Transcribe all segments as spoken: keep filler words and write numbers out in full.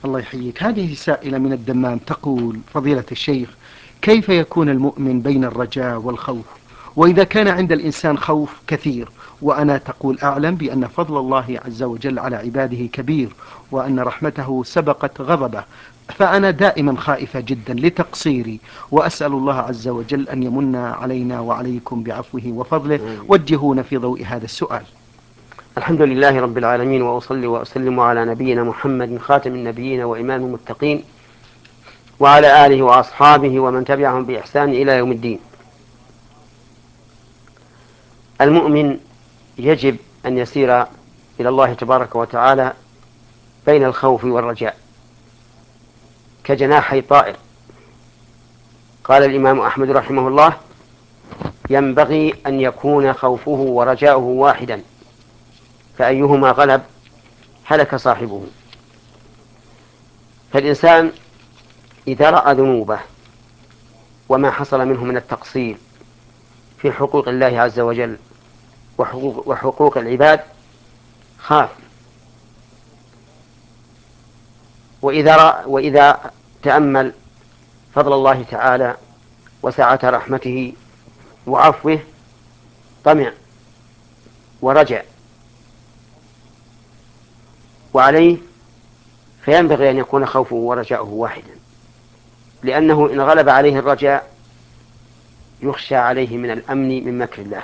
الله يحييك. هذه سائلة من الدمام تقول: فضيلة الشيخ، كيف يكون المؤمن بين الرجاء والخوف؟ وإذا كان عند الإنسان خوف كثير، وأنا تقول أعلم بأن فضل الله عز وجل على عباده كبير، وأن رحمته سبقت غضبه، فأنا دائما خائفة جدا لتقصيري، وأسأل الله عز وجل أن يمن علينا وعليكم بعفوه وفضله. وجهونا في ضوء هذا السؤال. الحمد لله رب العالمين، وأصلي وأسلم على نبينا محمد خاتم النبيين وإمام المتقين، وعلى آله وأصحابه ومن تبعهم بإحسان إلى يوم الدين. المؤمن يجب أن يسير إلى الله تبارك وتعالى بين الخوف والرجاء كجناحي طائر. قال الإمام أحمد رحمه الله: ينبغي أن يكون خوفه ورجاؤه واحدا، فأيهما غلب هلك صاحبه. فالإنسان إذا رأى ذنوبه وما حصل منه من التقصير في حقوق الله عز وجل وحقوق, وحقوق العباد خاف. وإذا, رأى وإذا تأمل فضل الله تعالى وسعة رحمته وعفوه طمع ورجع. وعليه فينبغي أن يكون خوفه ورجاؤه واحدا، لأنه إن غلب عليه الرجاء يخشى عليه من الأمن من مكر الله،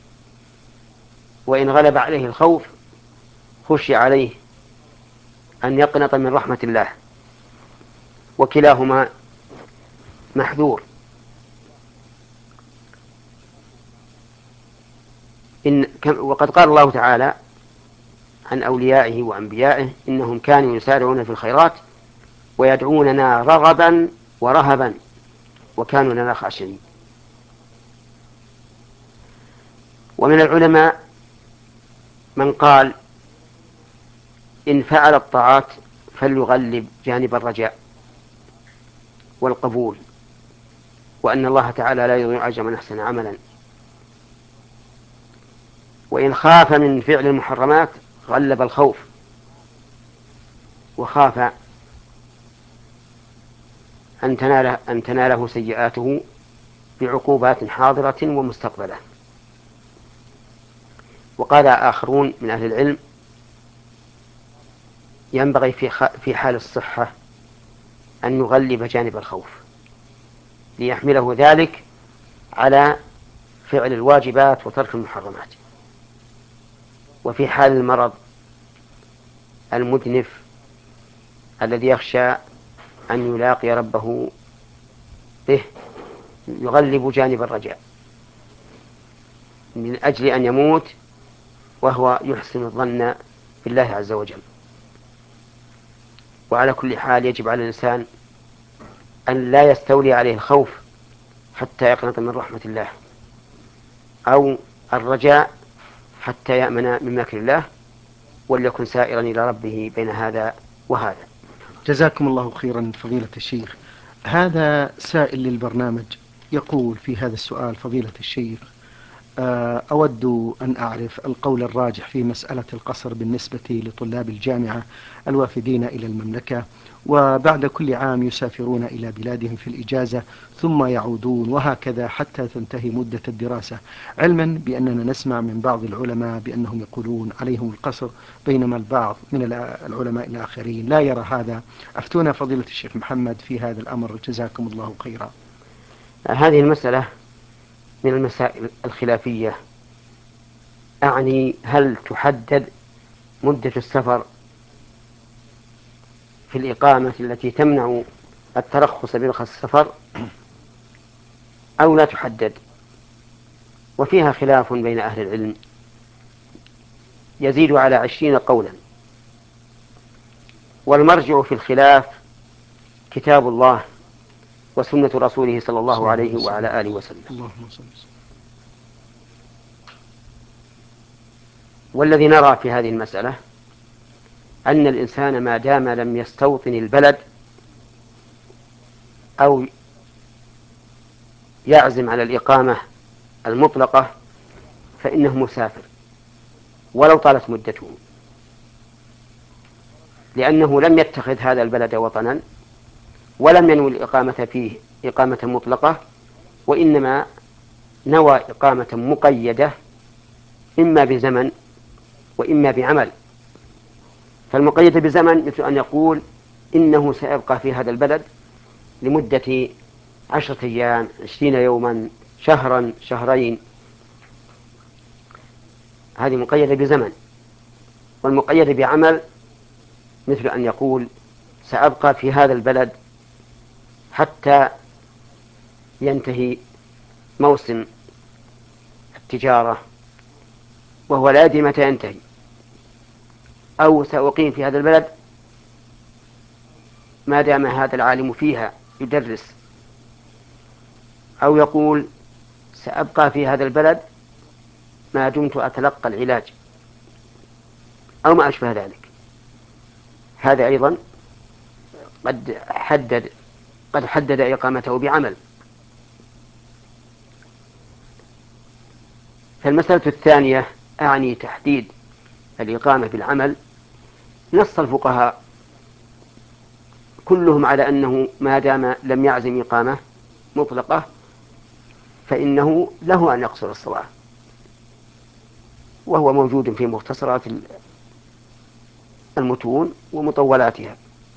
وإن غلب عليه الخوف خشي عليه أن يقنط من رحمة الله، وكلاهما محذور. إن وقد قال الله تعالى عن أوليائه وأنبيائه: إنهم كانوا يسارعون في الخيرات ويدعوننا رغبا ورهبا وكانوا لنا خاشعين. ومن العلماء من قال: إن فعل الطاعات فليغلب جانب الرجاء والقبول، وأن الله تعالى لا يضيع أجر من أحسن عملا. وإن خاف من فعل المحرمات غلب الخوف، وخاف أن تناله, أن تناله سيئاته بعقوبات حاضرة ومستقبلة. وقال آخرون من أهل العلم: ينبغي في حال الصحة أن يغلب جانب الخوف ليحمله ذلك على فعل الواجبات وترك المحرمات. وفي حال المرض المدنف الذي يخشى أن يلاقي ربه به يغلب جانب الرجاء من أجل أن يموت وهو يحسن الظن بالله عز وجل. وعلى كل حال يجب على الإنسان أن لا يستولي عليه الخوف حتى يقنط من رحمة الله، أو الرجاء حتى يأمن من مكر الله، وليكن سائرا إلى ربه بين هذا وهذا. جزاكم الله خيرا فضيلة الشيخ. هذا سائل للبرنامج يقول في هذا السؤال: فضيلة الشيخ، أود أن أعرف القول الراجح في مسألة القصر بالنسبة لطلاب الجامعة الوافدين إلى المملكة، وبعد كل عام يسافرون إلى بلادهم في الإجازة ثم يعودون، وهكذا حتى تنتهي مدة الدراسة، علما بأننا نسمع من بعض العلماء بأنهم يقولون عليهم القصر، بينما البعض من العلماء الآخرين لا يرى هذا. أفتونا فضيلة الشيخ محمد في هذا الأمر، جزاكم الله خيرا. هذه المسألة من المسائل الخلافية، أعني هل تحدد مدة السفر في الإقامة التي تمنع الترخص برخص السفر أو لا تحدد؟ وفيها خلاف بين أهل العلم يزيد على عشرين قولا، والمرجع في الخلاف كتاب الله وسنة رسوله صلى الله عليه وعلى آله وسلم. والذي نرى في هذه المسألة أن الإنسان ما دام لم يستوطن البلد أو يعزم على الإقامة المطلقة فإنه مسافر ولو طالت مدته. لأنه لم يتخذ هذا البلد وطنا ولم ينوي الإقامة فيه إقامة مطلقة، وإنما نوى إقامة مقيدة إما بزمن وإما بعمل. فالمقيدة بزمن مثل أن يقول إنه سيبقى في هذا البلد لمدة عشرة أيام، عشرين يوما، شهرا، شهرين، هذه مقيدة بزمن. والمقيدة بعمل مثل أن يقول سأبقى في هذا البلد حتى ينتهي موسم التجارة وهو لا يدري متى ينتهي، أو سأقيم في هذا البلد ما دام هذا العالم فيها يدرس، أو يقول سأبقى في هذا البلد ما دمت أتلقى العلاج، أو ما أشبه ذلك. هذا أيضا قد حدد قد حدد إقامته بعمل. فالمسألة الثانية أعني تحديد الإقامة بالعمل، نص الفقهاء كلهم على أنه ما دام لم يعزم إقامة مطلقة فإنه له أن يقصر الصلاة، وهو موجود في مختصرات المتون ومطولاتها،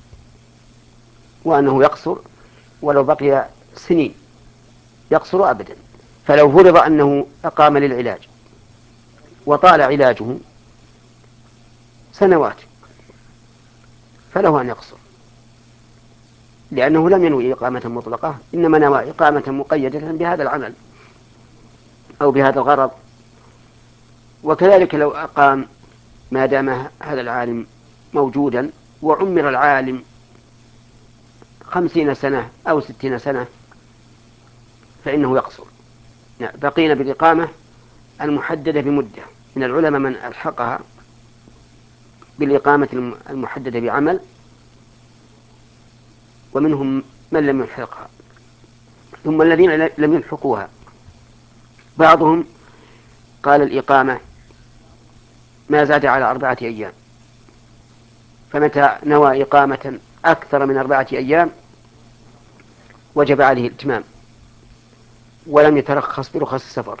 وأنه يقصر ولو بقي سنين، يقصر أبدا. فلو فرض أنه أقام للعلاج وطال علاجه سنوات فله أن يقصر، لأنه لم ينوي إقامة مطلقة، إنما نوى إقامة مقيدة بهذا العمل أو بهذا الغرض. وكذلك لو أقام ما دام هذا العالم موجودا وعمر العالم خمسين سنة أو ستين سنة فإنه يقصر. بقينا بالإقامة المحددة بمدة. من العلماء من ألحقها بالإقامة المحددة بعمل، ومنهم من لم يلحقها. ثم الذين لم يلحقوها بعضهم قال الإقامة ما زاد على أربعة أيام، فمتى نوى إقامة أكثر من أربعة أيام وجب عليه الإتمام ولم يترخص برخص السفر.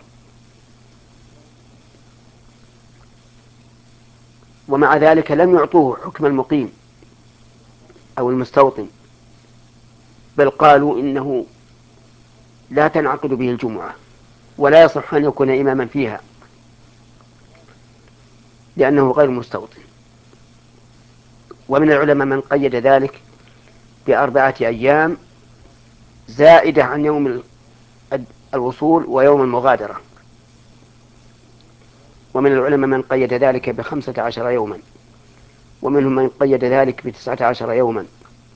ومع ذلك لم يعطوه حكم المقيم أو المستوطن، بل قالوا إنه لا تنعقد به الجمعة ولا يصح أن يكون إماما فيها لأنه غير مستوطن. ومن العلماء من قيد ذلك بأربعة أيام زائدة عن يوم الوصول ويوم المغادرة. ومن العلماء من قيد ذلك بخمسة عشر يوما، ومنهم من قيد ذلك بتسعة عشر يوما.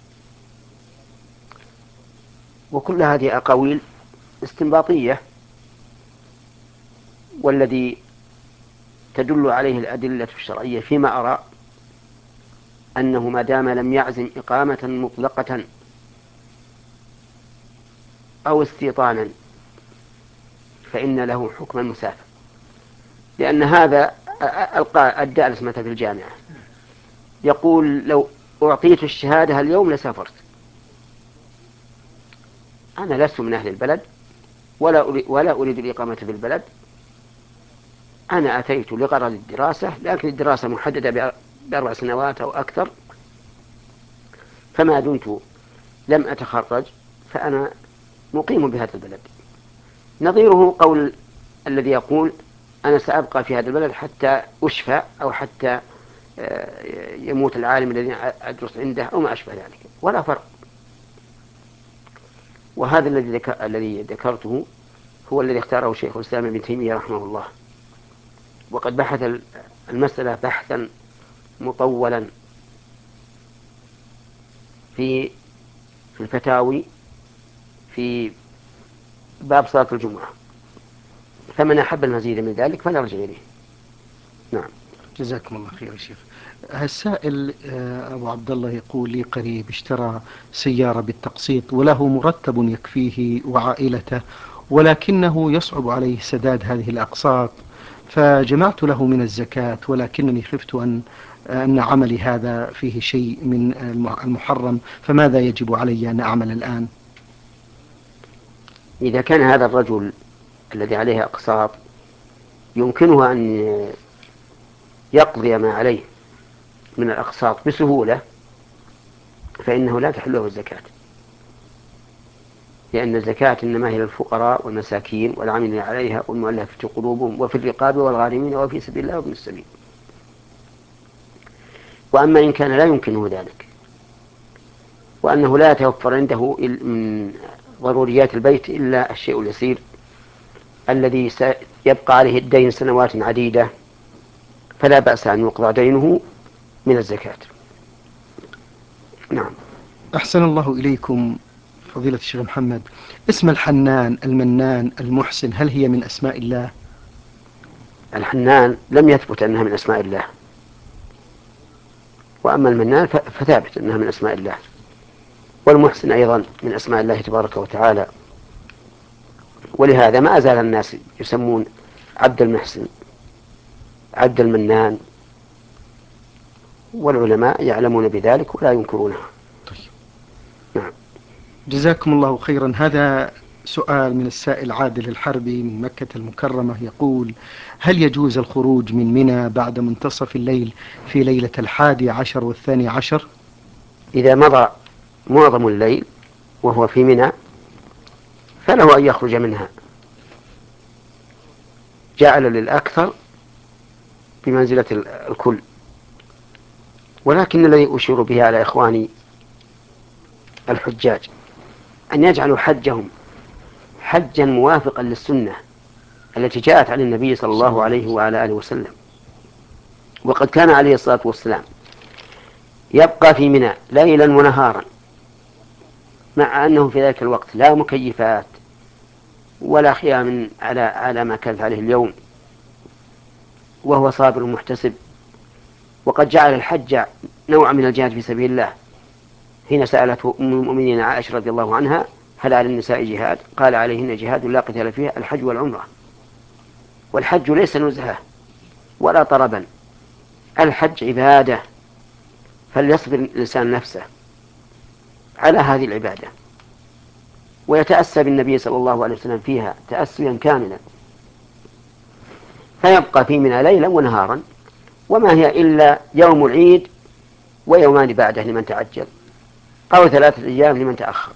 وكل هذه أقاويل استنباطية، والذي تدل عليه الأدلة الشرعية فيما أرى أنه ما دام لم يعزم إقامة مطلقة أو استيطانا فإن له حكم المسافر، لأن هذا الدارس مثلا في الجامعة يقول لو أعطيت الشهادة اليوم لسافرت. أنا لست من أهل البلد ولا أريد, ولا أريد الإقامة في البلد، أنا أتيت لغرض الدراسة، لكن الدراسة محددة بأربع سنوات أو أكثر، فما دمت لم أتخرج فأنا مقيم بهذا البلد. نظيره قول الذي يقول أنا سأبقى في هذا البلد حتى أشفى أو حتى يموت العالم الذي أدرس عنده أو ما أشبه ذلك، ولا فرق. وهذا الذي ذكر الذي ذكرته هو الذي اختاره شيخ الإسلام ابن تيمية رحمه الله، وقد بحث المسألة بحثا مطولا في في الفتاوي في باب صلاة الجمعة، فمن أحب المزيد من ذلك فليرجع إليه. نعم. جزاكم الله خير يا شيخ. السائل أبو عبد الله يقول لي قريب اشترى سيارة بالتقسيط وله مرتب يكفيه وعائلته، ولكنه يصعب عليه سداد هذه الأقساط، فجمعت له من الزكاة ولكنني خفت أن أن عملي هذا فيه شيء من المحرم، فماذا يجب علي أن أعمل الآن؟ إذا كان هذا الرجل الذي عليه أقساط يمكنه أن يقضي ما عليه من الأقساط بسهولة فإنه لا تحل له الزكاة، لأن الزكاة إنما هي للفقراء والمساكين والعاملين عليها والمؤلفة قلوبهم وفي الرقاب والغارمين وفي سبيل الله وابن السبيل. وأما إن كان لا يمكنه ذلك وأنه لا يتوفر عنده من ضروريات البيت إلا الشيء اليسير الذي سيبقى عليه الدين سنوات عديدة، فلا بأس أن يقضى دينه من الزكاة. نعم. أحسن الله إليكم فضيلة الشيخ محمد، اسم الحنان، المنان، المحسن، هل هي من أسماء الله؟ الحنان لم يثبت أنها من أسماء الله، وأما المنان فثابت أنها من أسماء الله، والمحسن أيضا من أسماء الله تبارك وتعالى، ولهذا ما أزال الناس يسمون عبد المحسن، عبد المنان، والعلماء يعلمون بذلك ولا ينكرونها. طيب. نعم. جزاكم الله خيرا. هذا سؤال من السائل عادل الحربي من مكة المكرمة، يقول: هل يجوز الخروج من منى بعد منتصف الليل في ليلة الحادي عشر والثاني عشر؟ إذا مضى معظم الليل وهو في منى فله أن يخرج منها، جعل للأكثر بمنزلة الكل. ولكن الذي أشير به على إخواني الحجاج أن يجعلوا حجهم حجا موافقا للسنة التي جاءت عن النبي صلى الله عليه وعلى آله وسلم. وقد كان عليه الصلاة والسلام يبقى في منى ليلا ونهارا، مع أنه في ذلك الوقت لا مكيفات ولا خيام على على ما كانت عليه اليوم، وهو صابر محتسب. وقد جعل الحج نوع من الجهاد في سبيل الله، حين سألته أم المؤمنين عائشة رضي الله عنها: هل على النساء جهاد؟ قال: عليهن جهاد لا قتال فيه، الحج والعمرة. والحج ليس نزهة ولا طربا، الحج عبادة، فليصبر الإنسان نفسه على هذه العبادة ويتأسى بالنبي صلى الله عليه وسلم فيها تأسيا كاملا، فيبقى في منى ليلا ونهارا، وما هي إلا يوم العيد ويومان بعده لمن تعجل، أو ثلاثة أيام لمن تأخر.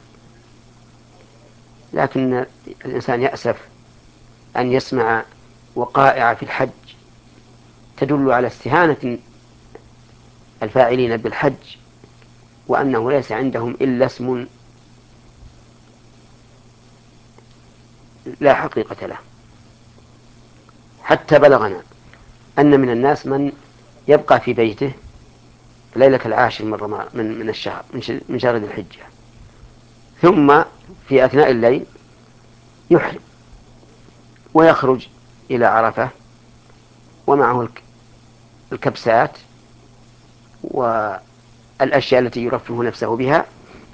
لكن الإنسان يأسف أن يسمع وقائع في الحج تدل على استهانة الفاعلين بالحج، وأنه ليس عندهم إلا اسم لا حقيقة له. حتى بلغنا أن من الناس من يبقى في بيته ليلة العاشر من رمضان من من الشهر من شهر ذي الحجة، ثم في أثناء الليل يحرم ويخرج إلى عرفة ومعه الكبسات والأشياء التي يرفه نفسه بها،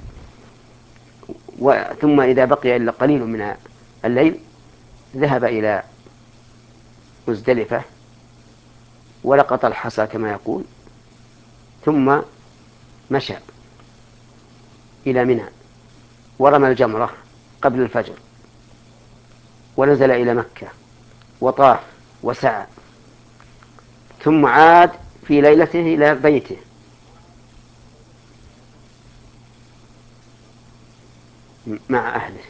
ثم إذا بقي إلا قليل من الليل ذهب إلى مزدلفة ولقط الحصى كما يقول، ثم مشى إلى منى ورمى الجمرة قبل الفجر ونزل إلى مكة وطاف وسعى، ثم عاد في ليلته إلى بيته مع أهله.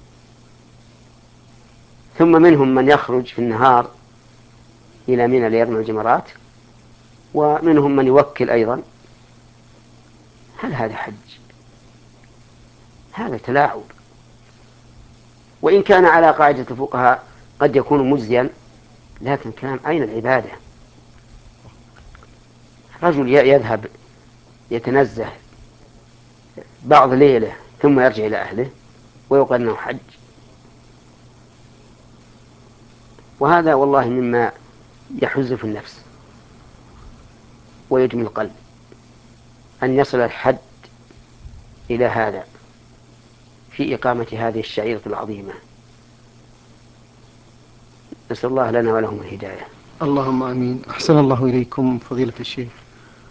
ثم منهم من يخرج في النهار إلى منى ليرمي الجمرات، ومنهم من يوكل أيضا. هل هذا حج؟ هذا تلاعب. وإن كان على قاعدة الفقهاء قد يكون مجزيا، لكن كلام أين العبادة؟ رجل يذهب يتنزه بعض ليلة ثم يرجع إلى أهله ويقال أنه حج، وهذا والله مما يحز في النفس ويدمي القلب أن يصل الحد إلى هذا في إقامة هذه الشعيرة العظيمة. نسأل الله لنا ولهم الهداية. اللهم آمين. أحسن الله إليكم فضيلة الشيخ.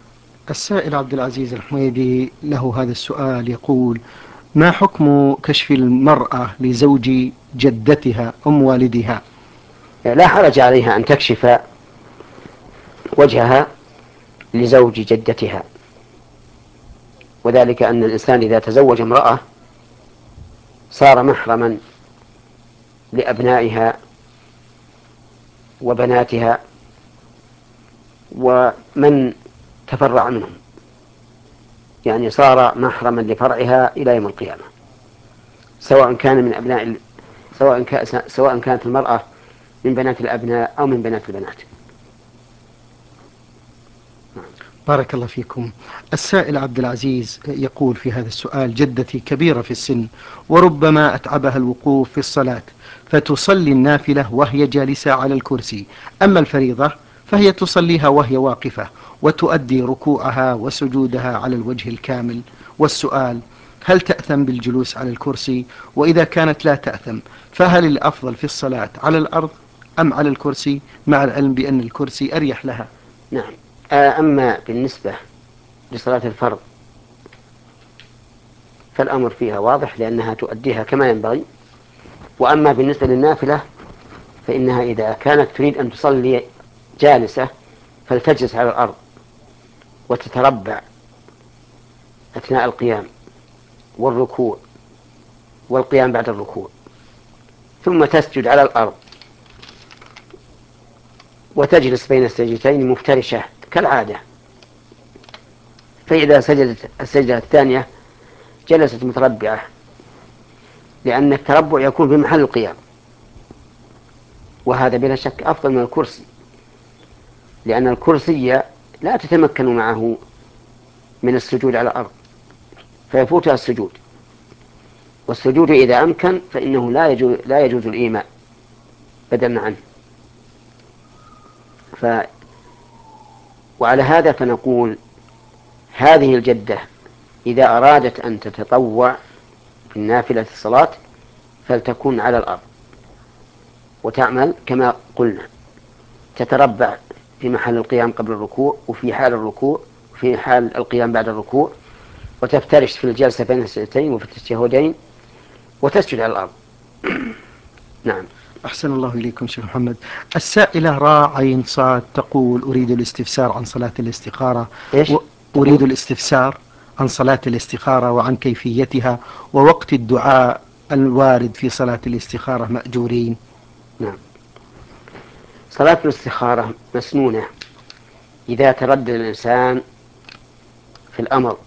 السائل عبد العزيز الحميدي له هذا السؤال، يقول: ما حكم كشف المرأة لزوج جدتها أم والدها؟ لا حرج عليها أن تكشف وجهها لزوج جدتها، وذلك أن الإنسان إذا تزوج امرأة صار محرما لأبنائها وبناتها ومن تفرع منهم، يعني صار محرما لفرعها إلى يوم القيامة، سواء كان من أبناء سواء كان سواء كانت المرأة من بنات الأبناء أو من بنات البنات. بارك الله فيكم. السائل عبد العزيز يقول في هذا السؤال: جدتي كبيرة في السن وربما أتعبها الوقوف في الصلاة، فتصلي النافلة وهي جالسة على الكرسي، أما الفريضة فهي تصليها وهي واقفة، وتؤدي ركوعها وسجودها على الوجه الكامل. والسؤال: هل تأثم بالجلوس على الكرسي؟ وإذا كانت لا تأثم، فهل الأفضل في الصلاة على الأرض أم على الكرسي، مع العلم بأن الكرسي أريح لها؟ نعم. أما بالنسبة لصلاة الفرض فالأمر فيها واضح لأنها تؤديها كما ينبغي، وأما بالنسبة للنافلة فإنها إذا كانت تريد أن تصلي جالسة فلتجلس على الأرض وتتربع أثناء القيام والركوع والقيام بعد الركوع، ثم تسجد على الأرض وتجلس بين السجدتين مفترشة كالعادة، فإذا سجدت السجدة الثانية جلست متربعة، لأن التربع يكون في محل القيام، وهذا بلا شك أفضل من الكرسي، لأن الكرسي لا تتمكن معه من السجود على الأرض فيفوتها السجود، والسجود إذا أمكن فإنه لا يجوز, لا يجوز الإيماء بدلا عنه. ف وعلى هذا فنقول هذه الجدة إذا أرادت أن تتطوع في النافلة الصلاة فلتكون على الأرض وتعمل كما قلنا، تتربع في محل القيام قبل الركوع وفي حال الركوع وفي حال القيام بعد الركوع، وتفترش في الجلسة بين السجدتين وفي التشهدين وتسجد على الأرض. نعم. أحسن الله إليكم شيخ محمد. السائلة راء عين صاد تقول: أريد الاستفسار عن صلاة الاستخارة. إيش؟ و... أريد الاستفسار عن صلاة الاستخارة وعن كيفيتها ووقت الدعاء الوارد في صلاة الاستخارة مأجورين. نعم. صلاة الاستخارة مسنونة إذا تردد الإنسان في الأمر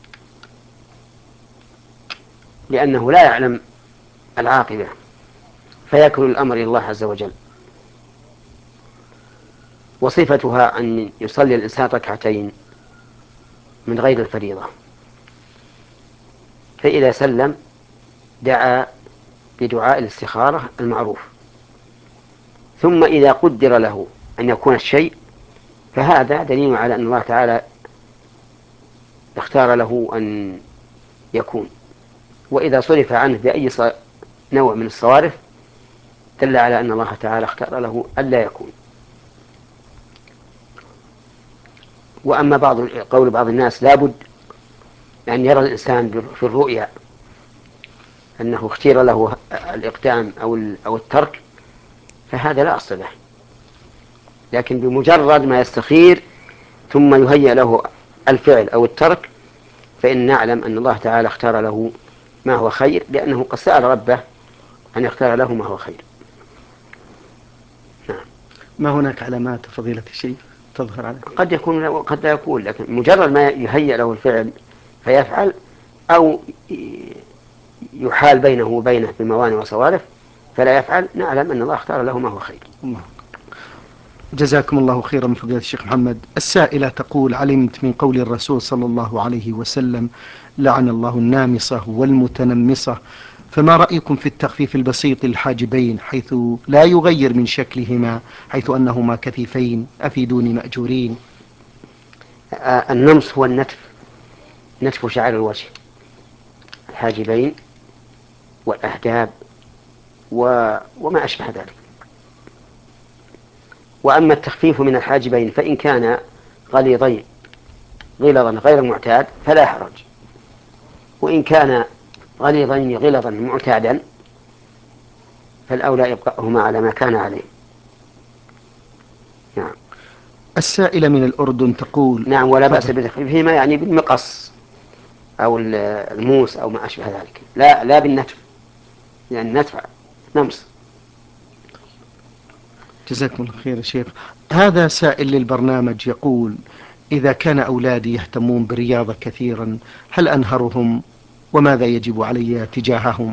لأنه لا يعلم العاقبة فيكل الأمر إلى الله عز وجل. وصفتها أن يصلي الإنسان ركعتين من غير الفريضة، فإذا سلم دعا بدعاء الاستخارة المعروف، ثم إذا قدر له أن يكون الشيء فهذا دليل على أن الله تعالى اختار له أن يكون، وإذا صرف عنه بأي نوع من الصوارف دل على أن الله تعالى اختار له ألا يكون. وأما بعض قول بعض الناس لابد أن يرى الإنسان في الرؤيا أنه اختير له الإقدام أو أو الترك فهذا لا أصل له، لكن بمجرد ما يستخير ثم يهيأ له الفعل أو الترك فإن نعلم أن الله تعالى اختار له ما هو خير، لأنه قد سأل ربه أن يختار له ما هو خير. نعم. ما هناك علامات فضيلة الشيخ تظهر عليه؟ قد يكون وقد لا يكون، لكن مجرد ما يهيأ له الفعل فيفعل أو يحال بينه وبينه بموانع وصوارف فلا يفعل، نعلم أن الله اختار له ما هو خير. الله. جزاكم الله خيرا من فضيلة الشيخ محمد. السائلة تقول: علمت من قول الرسول صلى الله عليه وسلم: لعن الله النامصة والمتنمصة، فما رأيكم في التخفيف البسيط للحاجبين حيث لا يغير من شكلهما، حيث أنهما كثيفين؟ أفيدوني مأجورين. النمص هو النتف، نتف شعر الوجه، الحاجبين والأهداب و... وما أشبه ذلك. وأما التخفيف من الحاجبين فإن كان غليظين غلظا غير معتاد فلا حرج، وإن كان غليظا غلظا معتادا فالأولى إبقاؤهما على ما كان عليه. نعم. السائلة من الأردن تقول نعم، ولا بأس فضل. بتخفيفهما يعني بالمقص أو الموس أو ما أشبه ذلك، لا لا بالنتف، يعني النتف نمص. جزاكم الله خير يا شيخ. هذا سائل للبرنامج يقول: إذا كان أولادي يهتمون بالرياضة كثيرا هل أنهرهم، وماذا يجب علي تجاههم؟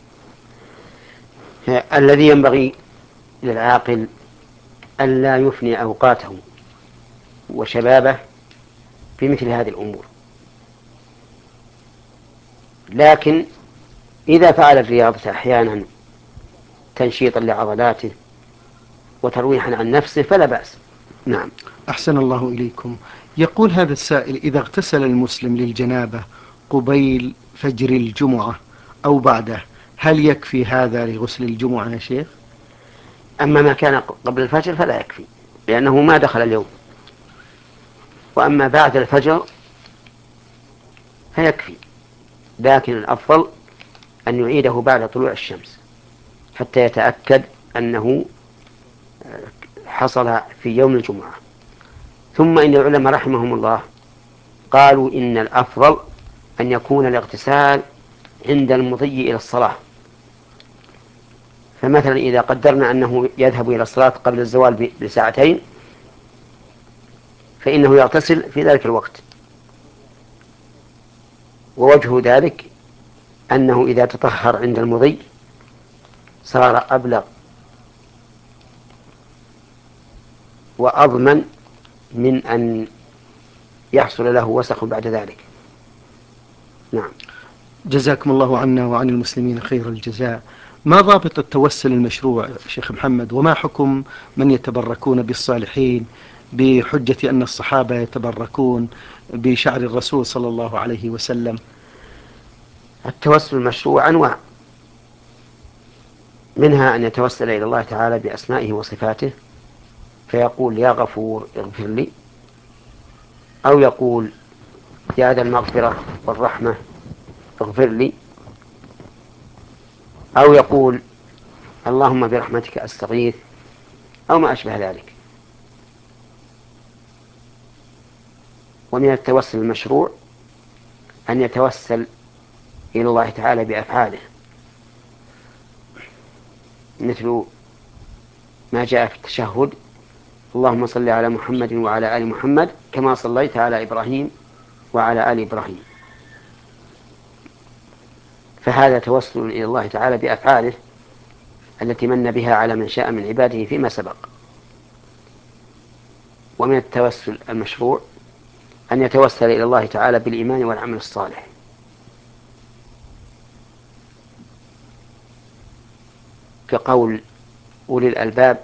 الذي ينبغي للعاقل ألا يفني أوقاته وشبابه في مثل هذه الأمور، لكن إذا فعل الرياضة أحيانا تنشيطا لعضلاته وترويحا عن نفسه فلا بأس. نعم. أحسن الله إليكم. يقول هذا السائل: إذا اغتسل المسلم للجنابة قبيل فجر الجمعة أو بعده هل يكفي هذا لغسل الجمعة يا شيخ؟ أما ما كان قبل الفجر فلا يكفي، لأنه ما دخل اليوم، وأما بعد الفجر فيكفي، لكن الأفضل أن يعيده بعد طلوع الشمس حتى يتأكد أنه حصل في يوم الجمعة. ثم إن العلماء رحمهم الله قالوا إن الأفضل أن يكون الاغتسال عند المضي إلى الصلاة، فمثلا إذا قدرنا أنه يذهب إلى الصلاة قبل الزوال بساعتين فإنه يغتسل في ذلك الوقت، ووجه ذلك أنه إذا تطهر عند المضي صار أبلغ وأضمن من أن يحصل له وسخ بعد ذلك. نعم. جزاكم الله عنا وعن المسلمين خير الجزاء. ما ضابط التوسل المشروع شيخ محمد، وما حكم من يتبركون بالصالحين بحجة أن الصحابة يتبركون بشعر الرسول صلى الله عليه وسلم؟ التوسل المشروع أنواع، منها أن يتوسل إلى الله تعالى بأسمائه وصفاته فيقول يا غفور اغفر لي، أو يقول يا ذا المغفرة والرحمة اغفر لي، أو يقول اللهم برحمتك أستغيث، أو ما أشبه ذلك. ومن التوسل المشروع أن يتوسل إلى الله تعالى بأفعاله، مثل ما جاء في التشهد اللهم صل على محمد وعلى آل محمد كما صليت على إبراهيم وعلى آل إبراهيم، فهذا توسل إلى الله تعالى بأفعاله التي من بها على من شاء من عباده فيما سبق. ومن التوسل المشروع أن يتوسل إلى الله تعالى بالإيمان والعمل الصالح، كقول أولي الألباب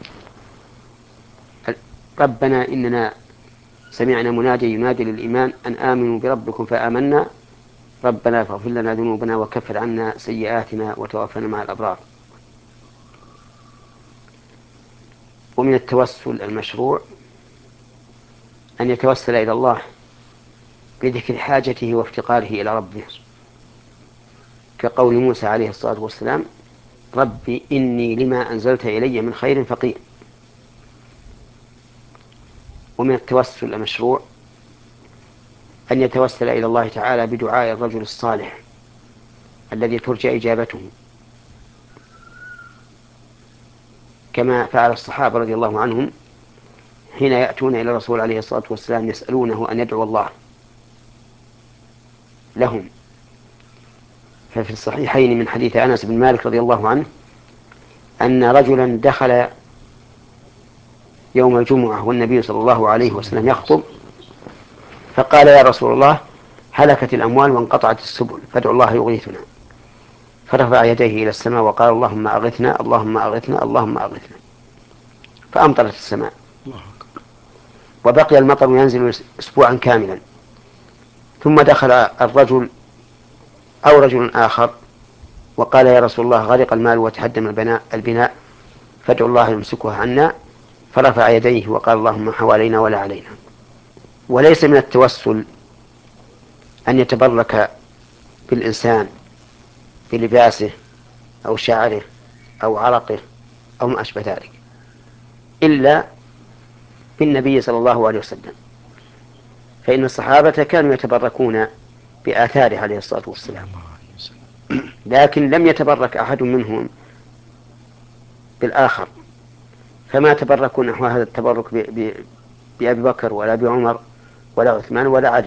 ربنا إننا سمعنا منادي ينادي للإيمان أن آمنوا بربكم فآمنا ربنا فاغفر لنا ذنوبنا وكفر عنا سيئاتنا وتوفنا مع الأبرار. ومن التوسل المشروع أن يتوسل إلى الله بذكر حاجته وافتقاره إلى ربه، كقول موسى عليه الصلاة والسلام ربي إني لما أنزلت إلي من خير فقير. ومن التوسل المشروع أن يتوسل إلى الله تعالى بدعاء الرجل الصالح الذي ترجى إجابته، كما فعل الصحابة رضي الله عنهم حين يأتون إلى الرسول عليه الصلاة والسلام يسألونه أن يدعو الله لهم. ففي الصحيحين من حديث أنس بن مالك رضي الله عنه أن رجلا دخل يوم الجمعة والنبي صلى الله عليه وسلم يخطب فقال يا رسول الله هلكت الأموال وانقطعت السبل فادعو الله يغيثنا، فرفع يديه إلى السماء وقال اللهم أغثنا اللهم أغثنا اللهم أغثنا، فأمطرت السماء وبقي المطر ينزل أسبوعا كاملا. ثم دخل الرجل أو رجل آخر وقال يا رسول الله غرق المال وتهدم البناء البناء فادعو الله يمسكها عنا، فرفع يديه وقال اللهم حوالينا ولا علينا. وليس من التوسل أن يتبرك بالإنسان بلباسه أو شعره أو عرقه أو ما أشبه ذلك، إلا بالنبي صلى الله عليه وسلم، فإن الصحابة كانوا يتبركون بآثاره عليه الصلاة والسلام، لكن لم يتبرك أحد منهم بالآخر، فما تبركوا نحو هذا التبرك ب- ب- بأبي بكر ولا بعمر ولا عثمان ولا علي.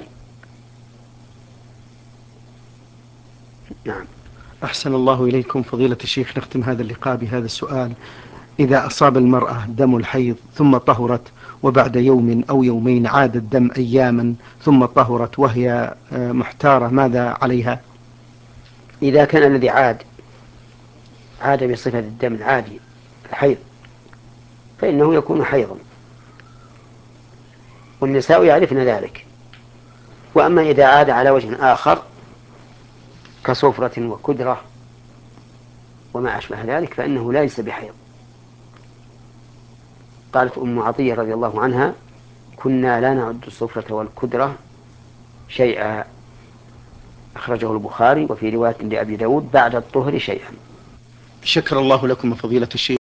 نعم. أحسن الله إليكم فضيلة الشيخ. نختم هذا اللقاء بهذا السؤال: إذا أصاب المرأة دم الحيض ثم طهرت، وبعد يوم أو يومين عاد الدم أياما ثم طهرت وهي محتارة، ماذا عليها؟ إذا كان الذي عاد عاد بصفة الدم العادي الحيض فإنه يكون حيضا، والنساء يعرفن ذلك. وأما إذا عاد على وجه آخر كصفرة وكدرة وما أشبه ذلك فإنه ليس بحيض. قالت أم عطية رضي الله عنها: كنا لا نعد الصفرة والكدرة شيئا، أخرجه البخاري، وفي رواية لأبي داود: بعد الطهر شيئا. شكر الله لكم فضيلة الشيخ.